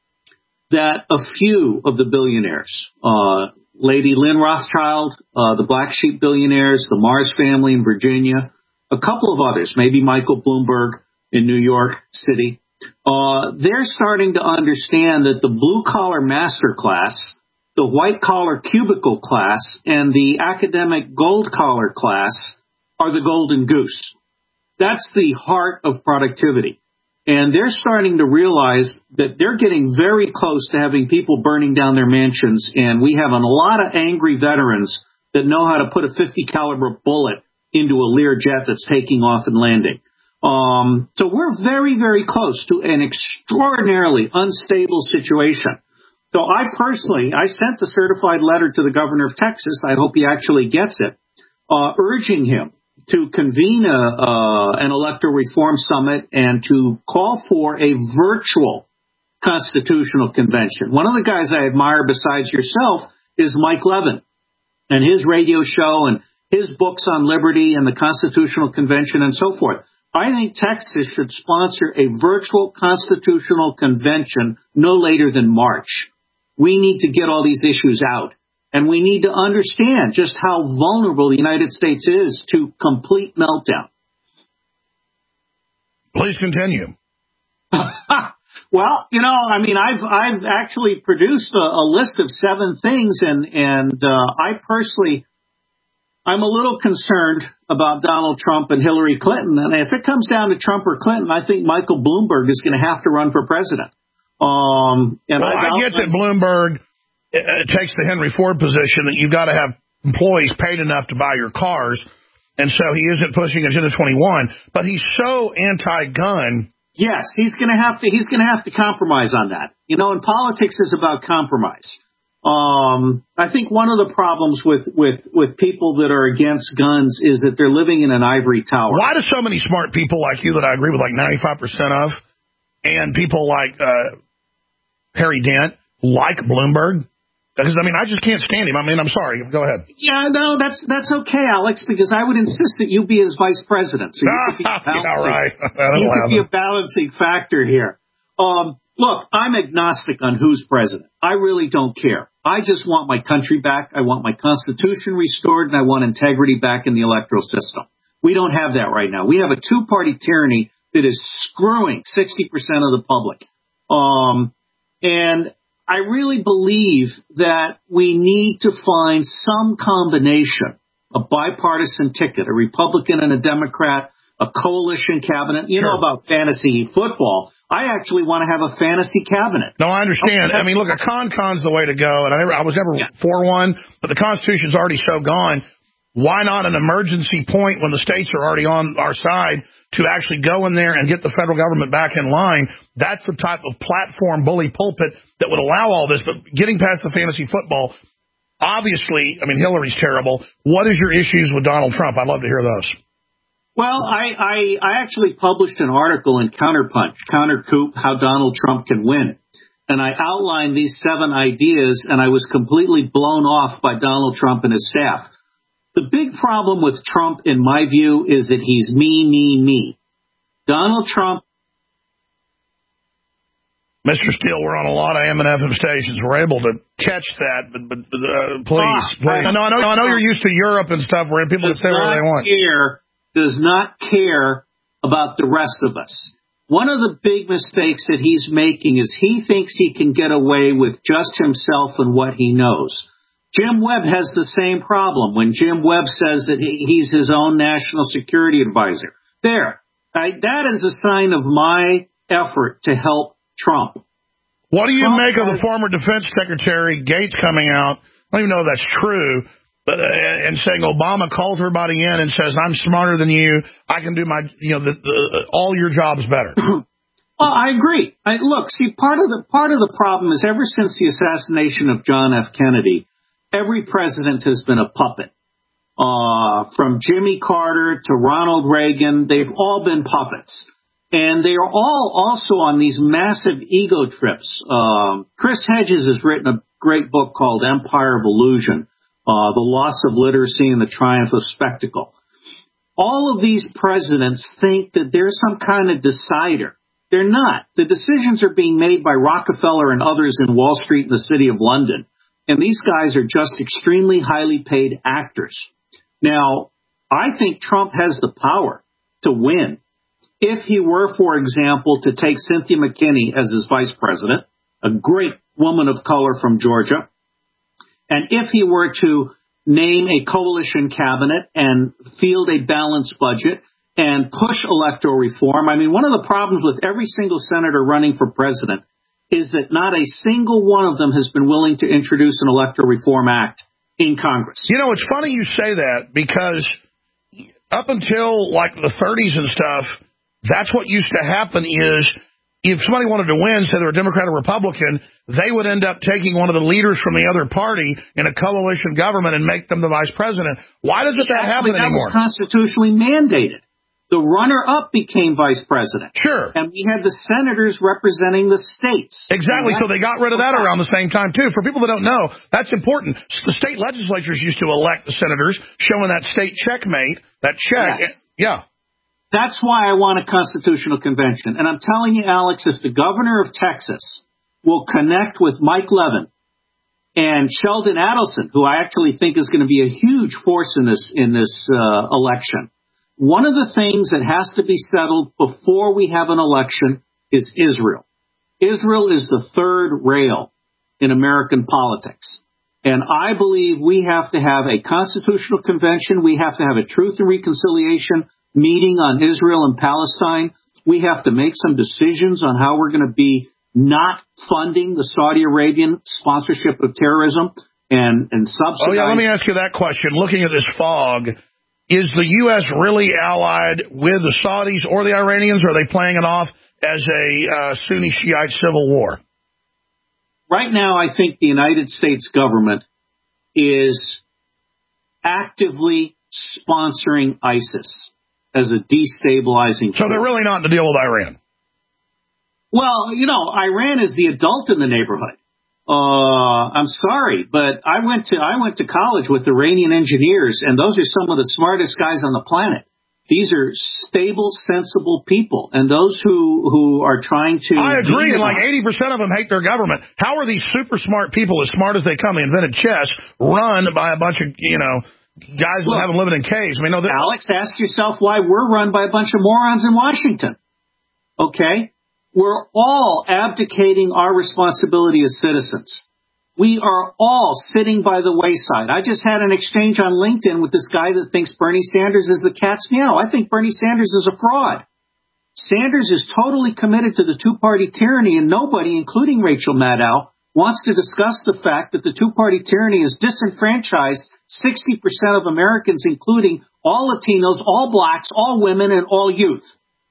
S10: that a few of the billionaires, Lady Lynn Rothschild, the Black Sheep billionaires, the Mars family in Virginia, a couple of others, maybe Michael Bloomberg in New York City, they're starting to understand that the blue-collar master class, the white-collar cubicle class, and the academic gold-collar class are the golden goose. That's the heart of productivity. And they're starting to realize that they're getting very close to having people burning down their mansions, and we have a lot of angry veterans that know how to put a 50 caliber bullet into a Learjet that's taking off and landing. So we're very, very close to an extraordinarily unstable situation. So I sent a certified letter to the governor of Texas. I hope he actually gets it, urging him to convene an electoral reform summit and to call for a virtual constitutional convention. One of the guys I admire besides yourself is Mike Levin and his radio show and his books on liberty and the Constitutional Convention and so forth. I think Texas should sponsor a virtual constitutional convention no later than March. We need to get all these issues out, and we need to understand just how vulnerable the United States is to complete meltdown.
S3: Please continue.
S10: Well, I've actually produced a list of 7 things, and I personally, I'm a little concerned about Donald Trump and Hillary Clinton. And if it comes down to Trump or Clinton, I think Michael Bloomberg is going to have to run for president. I
S3: get that Bloomberg takes the Henry Ford position that you've got to have employees paid enough to buy your cars. And so he isn't pushing Agenda 21, but he's so anti-gun.
S10: Yes, he's going to have to compromise on that. And politics is about compromise. I think one of the problems with people that are against guns is that they're living in an ivory tower.
S3: Why do so many smart people like you that I agree with like 95% of, and people like Harry Dent like Bloomberg? Because, I just can't stand him. I'm sorry. Go ahead.
S10: Yeah, no, that's okay, Alex, because I would insist that you be his vice president. So you could be a balancing factor here. Look, I'm agnostic on who's president. I really don't care. I just want my country back. I want my Constitution restored, and I want integrity back in the electoral system. We don't have that right now. We have a 2-party tyranny that is screwing 60% of the public. And I really believe that we need to find some combination, a bipartisan ticket, a Republican and a Democrat, a coalition cabinet. You know about fantasy football. I actually want to have a fantasy cabinet.
S3: No, I understand. Look, a con's the way to go, and I was never for one, but the Constitution's already so gone. Why not an emergency point when the states are already on our side to actually go in there and get the federal government back in line? That's the type of platform bully pulpit that would allow all this. But getting past the fantasy football, obviously, Hillary's terrible. What is your issues with Donald Trump? I'd love to hear those.
S10: Well, I actually published an article in Counterpunch, Countercoup, How Donald Trump Can Win. And I outlined these 7 ideas, and I was completely blown off by Donald Trump and his staff. The big problem with Trump, in my view, is that he's me. Donald Trump.
S3: Mr. Steele, we're on a lot of M&FM stations. We're able to catch that, but please. I know you're used to Europe and stuff where people can say whatever they want.
S10: Does not care about the rest of us. One of the big mistakes that he's making is he thinks he can get away with just himself and what he knows. Jim Webb has the same problem when Jim Webb says that he's his own national security advisor. That is a sign of my effort to help Trump.
S3: What do you make of the former defense secretary Gates coming out? I don't even know if that's true, but and saying Obama calls everybody in and says, "I'm smarter than you. I can do my, all your jobs better."
S10: Well, I agree. Look, part of the problem is ever since the assassination of John F. Kennedy, every president has been a puppet. From Jimmy Carter to Ronald Reagan, they've all been puppets. And they are all also on these massive ego trips. Chris Hedges has written a great book called Empire of Illusion, The Loss of Literacy and the Triumph of Spectacle. All of these presidents think that they're some kind of decider. They're not. The decisions are being made by Rockefeller and others in Wall Street and the City of London. And these guys are just extremely highly paid actors. Now, I think Trump has the power to win. If he were, for example, to take Cynthia McKinney as his vice president, a great woman of color from Georgia, and if he were to name a coalition cabinet and field a balanced budget and push electoral reform, one of the problems with every single senator running for president is that not a single one of them has been willing to introduce an electoral reform act in Congress.
S3: It's funny you say that because up until like the 30s and stuff, That's what used to happen is if somebody wanted to win, say they're a Democrat or Republican, they would end up taking one of the leaders from the other party in a coalition government and make them the vice president. Why doesn't that happen anymore?
S10: That was constitutionally mandated. The runner-up became vice president.
S3: Sure.
S10: And we had the senators representing the states.
S3: Exactly. So they got rid of that around the same time, too. For people that don't know, that's important. The state legislatures used to elect the senators, showing that state checkmate, that check.
S10: Yes.
S3: Yeah.
S10: That's why I want a constitutional convention. And I'm telling you, Alex, if the governor of Texas will connect with Mike Levin and Sheldon Adelson, who I actually think is going to be a huge force in this election, one of the things that has to be settled before we have an election is Israel. Israel is the third rail in American politics. And I believe we have to have a constitutional convention. We have to have a Truth and Reconciliation meeting on Israel and Palestine. We have to make some decisions on how we're going to be not funding the Saudi Arabian sponsorship of terrorism and subsidizing.
S3: Oh, yeah, let me ask you that question. Looking at this fog, is the U.S. really allied with the Saudis or the Iranians, or are they playing it off as a Sunni Shiite civil war?
S10: Right now, I think the United States government is actively sponsoring ISIS as a destabilizing force.
S3: So they're really not in the deal with Iran?
S10: Well, Iran is the adult in the neighborhood. I'm sorry, but I went to college with Iranian engineers, and those are some of the smartest guys on the planet. These are stable, sensible people, and those who are trying to...
S3: I agree, and like 80% of them hate their government. How are these super smart people, as smart as they come, they invented chess, run by a bunch of, guys who haven't lived in caves? I mean,
S10: Alex, ask yourself why we're run by a bunch of morons in Washington. Okay? We're all abdicating our responsibility as citizens. We are all sitting by the wayside. I just had an exchange on LinkedIn with this guy that thinks Bernie Sanders is the cat's meow. I think Bernie Sanders is a fraud. Sanders is totally committed to the two-party tyranny, and nobody, including Rachel Maddow, wants to discuss the fact that the two-party tyranny has disenfranchised 60% of Americans, including all Latinos, all blacks, all women, and all youth.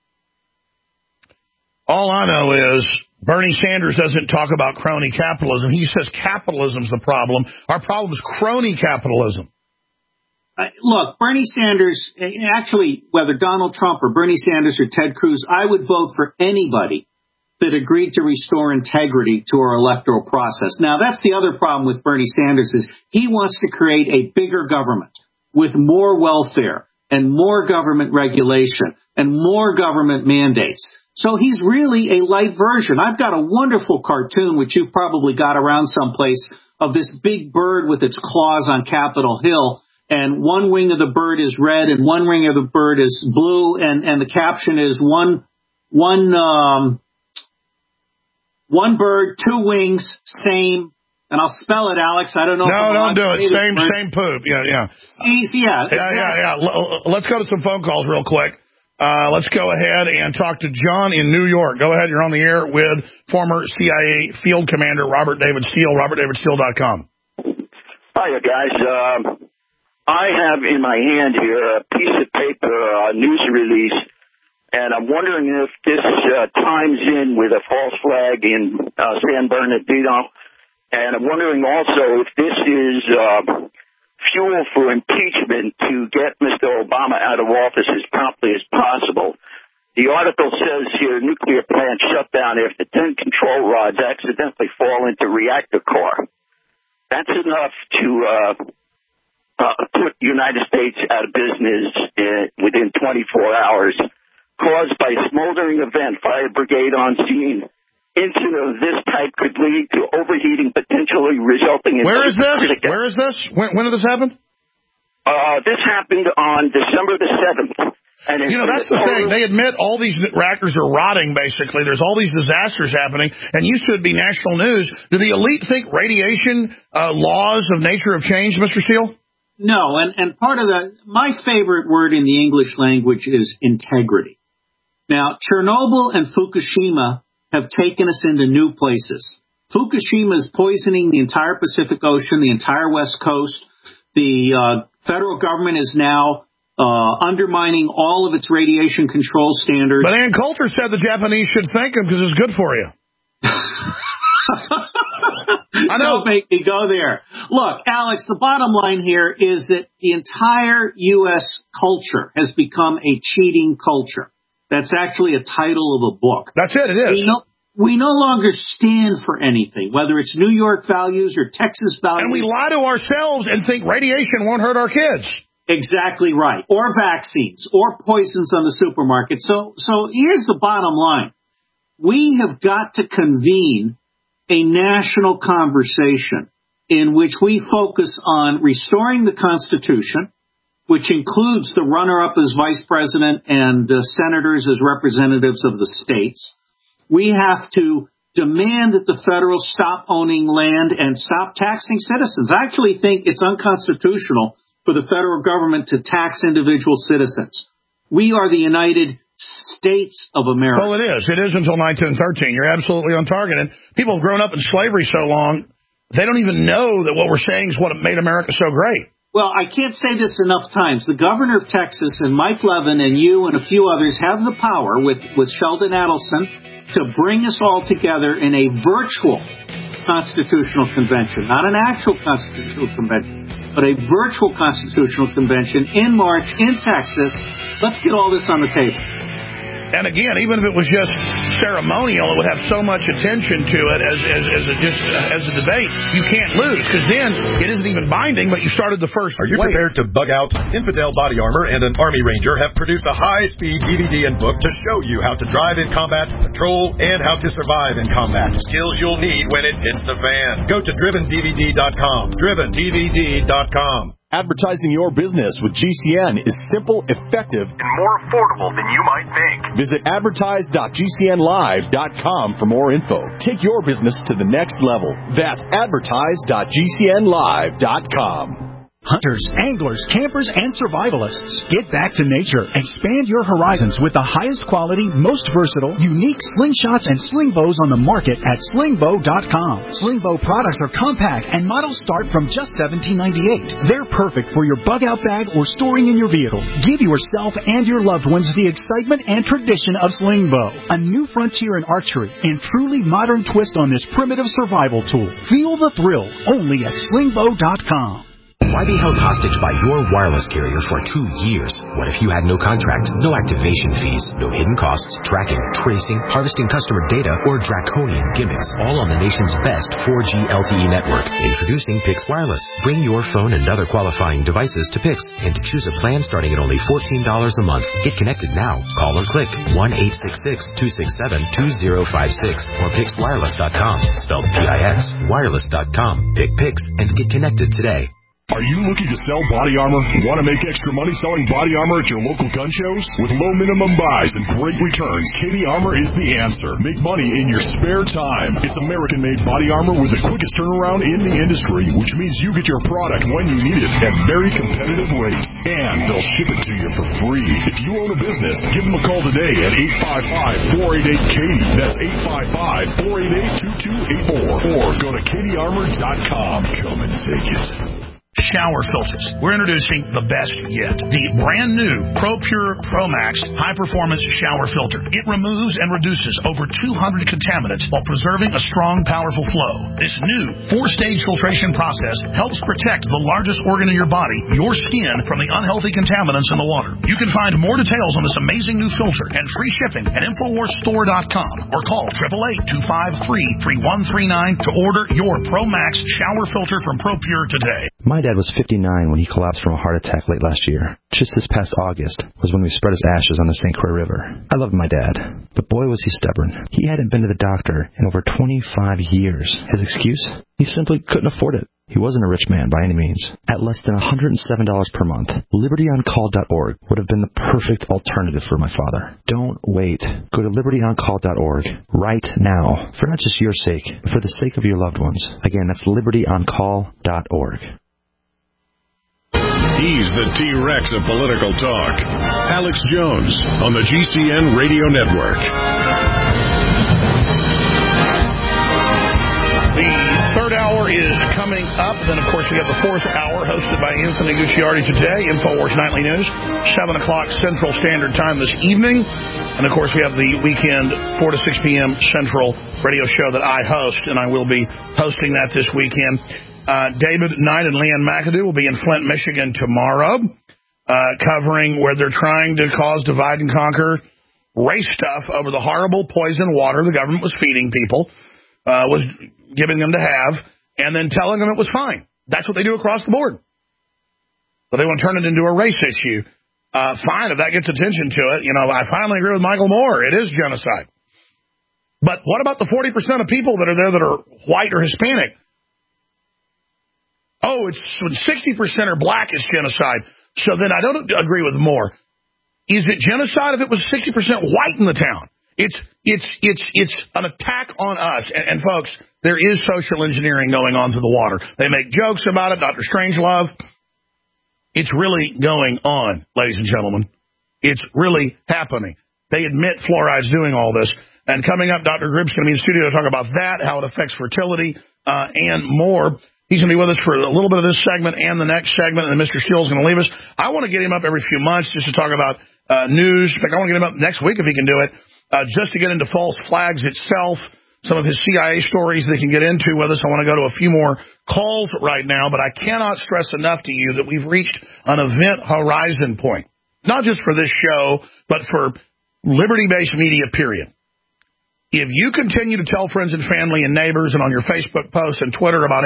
S3: All I know is Bernie Sanders doesn't talk about crony capitalism. He says capitalism's the problem. Our problem is crony capitalism.
S10: Look, Bernie Sanders, actually, whether Donald Trump or Bernie Sanders or Ted Cruz, I would vote for anybody that agreed to restore integrity to our electoral process. Now, that's the other problem with Bernie Sanders is he wants to create a bigger government with more welfare and more government regulation and more government mandates. So he's really a light version. I've got a wonderful cartoon, which you've probably got around someplace, of this big bird with its claws on Capitol Hill. And one wing of the bird is red and one wing of the bird is blue. And the caption is one bird, two wings, same. And I'll spell it, Alex. I don't know.
S3: No, don't do it. Same poop. Yeah.
S10: Easy, yeah.
S3: Yeah. Let's go to some phone calls real quick. Let's go ahead and talk to John in New York. Go ahead. You're on the air with former CIA field commander Robert David Steele, robertdavidsteele.com.
S14: Hiya, guys. I have in my hand here a piece of paper, a news release, and I'm wondering if this times in with a false flag in San Bernardino. And I'm wondering also if this is fuel for impeachment to get Mr. Obama out of office as promptly as possible. The article says here, nuclear plant shut down after 10 control rods accidentally fall into reactor core. That's enough to put the United States out of business within 24 hours, caused by smoldering event, fire brigade on scene. Incident of this type could lead to overheating, potentially resulting in...
S3: Where is this? When did this happen?
S14: This happened on December the 7th. And
S3: that's the thing. They admit all these reactors are rotting, basically. There's all these disasters happening, and used to be national news. Do the elite think radiation laws of nature have changed, Mr. Steele?
S10: No, and part of my favorite word in the English language is integrity. Now, Chernobyl and Fukushima have taken us into new places. Fukushima is poisoning the entire Pacific Ocean, the entire West Coast. The federal government is now undermining all of its radiation control standards.
S3: But Ann Coulter said the Japanese should thank him because it's good for you.
S10: I know. Don't make me go there. Look, Alex, the bottom line here is that the entire U.S. culture has become a cheating culture. That's actually a title of a book.
S3: That's it. It is.
S10: We no longer stand for anything, whether it's New York values or Texas values.
S3: And we lie to ourselves and think radiation won't hurt our kids.
S10: Exactly right. Or vaccines or poisons on the supermarket. So here's the bottom line. We have got to convene a national conversation in which we focus on restoring the Constitution, which includes the runner-up as vice president and senators as representatives of the states. We have to demand that the federal stop owning land and stop taxing citizens. I actually think it's unconstitutional for the federal government to tax individual citizens. We are the United States of America.
S3: Well, it is. It is until 1913. You're absolutely on target. And people have grown up in slavery so long, they don't even know that what we're saying is what made America so great.
S10: Well, I can't say this enough times. The governor of Texas and Mike Levin and you and a few others have the power with Sheldon Adelson to bring us all together in a virtual constitutional convention, not an actual constitutional convention, but a virtual constitutional convention in March in Texas. Let's get all this on the table.
S3: And again, even if it was just ceremonial, it would have so much attention to it as a debate. You can't lose, because then it isn't even binding, but you started the first
S15: Are you
S3: wave.
S15: prepared to bug out? Infidel Body Armor and an Army Ranger have produced a high-speed DVD and book to show you how to drive in combat, patrol, and how to survive in combat. Skills you'll need when it hits the fan. Go to DrivenDVD.com. DrivenDVD.com.
S1: Advertising your business with GCN is simple, effective,
S16: and more affordable than you might think.
S1: Visit advertise.gcnlive.com for more info. Take your business to the next level. That's advertise.gcnlive.com.
S17: Hunters, anglers, campers, and survivalists. Get back to nature. Expand your horizons with the highest quality, most versatile, unique slingshots and sling bows on the market at slingbow.com. Slingbow products are compact and models start from just $17.98. They're perfect for your bug out bag or storing in your vehicle. Give yourself and your loved ones the excitement and tradition of Slingbow. A new frontier in archery and truly modern twist on this primitive survival tool. Feel the thrill only at slingbow.com.
S18: Why be held hostage by your wireless carrier for 2 years? What if you had no contract, no activation fees, no hidden costs, tracking, tracing, harvesting customer data, or draconian gimmicks, all on the nation's best 4G LTE network? Introducing Pix Wireless. Bring your phone and other qualifying devices to Pix and to choose a plan starting at only $14 a month. Get connected now. Call or click 1-866-267-2056 or PixWireless.com. Spelled P-I-X. Wireless.com. Pick Pix and get connected today.
S2: Are you looking to sell body armor? Want to make extra money selling body armor at your local gun shows? With low minimum buys and great returns, KD Armor is the answer. Make money in your spare time. It's American-made body armor with the quickest turnaround in the industry, which means you get your product when you need it at very competitive rates. And they'll ship it to you for free. If you own a business, give them a call today at 855-488-KD. That's 855-488-2284. Or go to KDArmor.com. Come and take it.
S3: Shower filters. We're introducing the best yet. The brand new ProPure ProMax high-performance shower filter. It removes and reduces over 200 contaminants while preserving a strong, powerful flow. This new 4-stage filtration process helps protect the largest organ in your body, your skin, from the unhealthy contaminants in the water. You can find more details on this amazing new filter and free shipping at InfoWarsStore.com or call 888-253-3139 to order your ProMax shower filter from ProPure today.
S19: My dad was 59 when he collapsed from a heart attack late last year. Just this past August was when we spread his ashes on the St. Croix River. I loved my dad, but boy was he stubborn. He hadn't been to the doctor in over 25 years. His excuse? He simply couldn't afford it. He wasn't a rich man by any means. At less than $107 per month, LibertyOnCall.org would have been the perfect alternative for my father. Don't wait. Go to LibertyOnCall.org right now, for not just your sake, but for the sake of your loved ones. Again, that's LibertyOnCall.org.
S2: He's the T-Rex of political talk. Alex Jones on the GCN Radio Network.
S3: The third hour hour is coming up. Then, of course, we have the fourth hour hosted by Anthony Gucciardi today, InfoWars Nightly News, 7 o'clock Central Standard Time this evening. And, of course, we have the weekend 4 to 6 p.m. Central radio show that I host, and I will be hosting that this weekend. David Knight and Leanne McAdoo will be in Flint, Michigan tomorrow, covering where they're trying to cause divide and conquer race stuff over the horrible poison water the government was feeding people, was giving them to have, and then telling them it was fine. That's what they do across the board. But they want to turn it into a race issue. Fine, if that gets attention to it. I finally agree with Michael Moore. It is genocide. But what about the 40% of people that are there that are white or Hispanic? Oh, it's when 60% are black, it's genocide. So then I don't agree with Moore. Is it genocide if it was 60% white in the town? It's an attack on us. And folks, there is social engineering going on to the water. They make jokes about it, Dr. Strangelove. It's really going on, ladies and gentlemen. It's really happening. They admit fluoride's doing all this. And coming up, Dr. Gribb's going to be in the studio to talk about that, how it affects fertility, and more. He's going to be with us for a little bit of this segment and the next segment, and then Mr. Steele's going to leave us. I want to get him up every few months just to talk about news. In fact, I want to get him up next week if he can do it. Just to get into false flags itself, some of his CIA stories they can get into with us. I want to go to a few more calls right now, but I cannot stress enough to you that we've reached an event horizon point, not just for this show, but for liberty-based media, period. If you continue to tell friends and family and neighbors and on your Facebook posts and Twitter about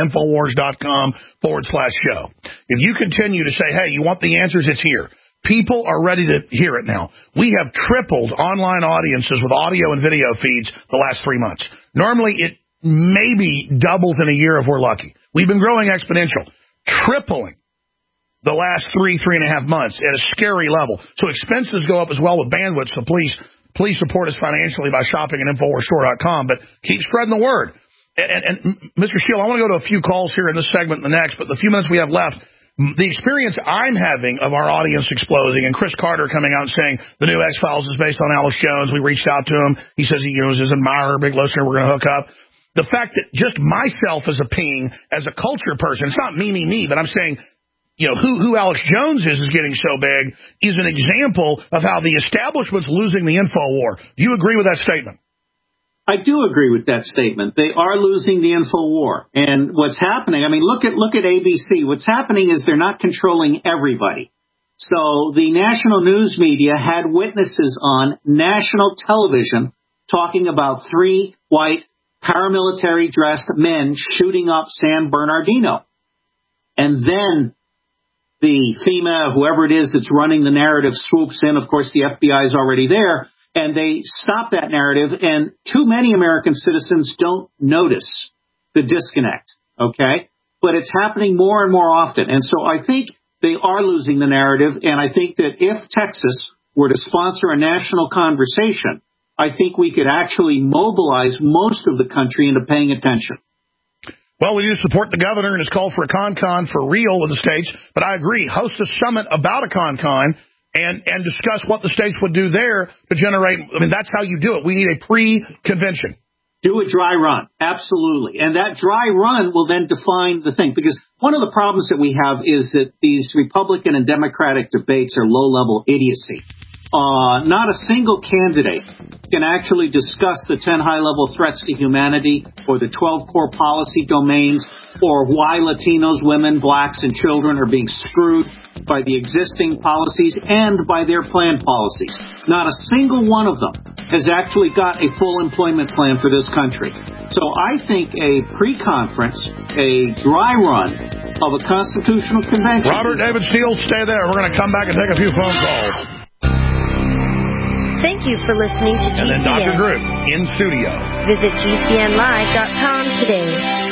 S3: Infowars.com/show, if you continue to say, hey, you want the answers, it's here. People are ready to hear it now. We have tripled online audiences with audio and video feeds the last 3 months. Normally, it maybe doubles in a year if we're lucky. We've been growing exponential, tripling the last 3.5 months at a scary level. So expenses go up as well with bandwidth, so please support us financially by shopping at InfoWarsStore.com, but keep spreading the word. And Mr. Steele, I want to go to a few calls here in this segment and the next, but the few minutes we have left, the experience I'm having of our audience exploding, and Chris Carter coming out and saying the new X-Files is based on Alex Jones. We reached out to him. He says he was his admirer, big listener. We're going to hook up. The fact that just myself as a ping, as a culture person, it's not me, but I'm saying, who Alex Jones is getting so big is an example of how the establishment's losing the info war. Do you agree with that statement?
S10: I do agree with that statement. They are losing the info war. And what's happening, look at ABC. What's happening is they're not controlling everybody. So the national news media had witnesses on national television talking about 3 white paramilitary dressed men shooting up San Bernardino. And then the FEMA, whoever it is that's running the narrative, swoops in. Of course, the FBI is already there. And they stop that narrative, and too many American citizens don't notice the disconnect, okay? But it's happening more and more often. And so I think they are losing the narrative, and I think that if Texas were to sponsor a national conversation, I think we could actually mobilize most of the country into paying attention.
S3: Well, we do support the governor and his call for a con for real with the states, but I agree, host a summit about a con and discuss what the states would do there to generate. That's how you do it. We need a pre-convention.
S10: Do a dry run. Absolutely. And that dry run will then define the thing. Because one of the problems that we have is that these Republican and Democratic debates are low-level idiocy. Not a single candidate can actually discuss the 10 high-level threats to humanity or the 12 core policy domains or why Latinos, women, blacks, and children are being screwed by the existing policies and by their planned policies. Not a single one of them has actually got a full employment plan for this country. So I think a pre-conference, a dry run of a constitutional convention.
S3: Robert David Steele, stay there. We're going to come back and take a few phone calls.
S20: Thank you for listening to GCN.
S3: And then Dr. Group in studio.
S20: Visit GCNlive.com today.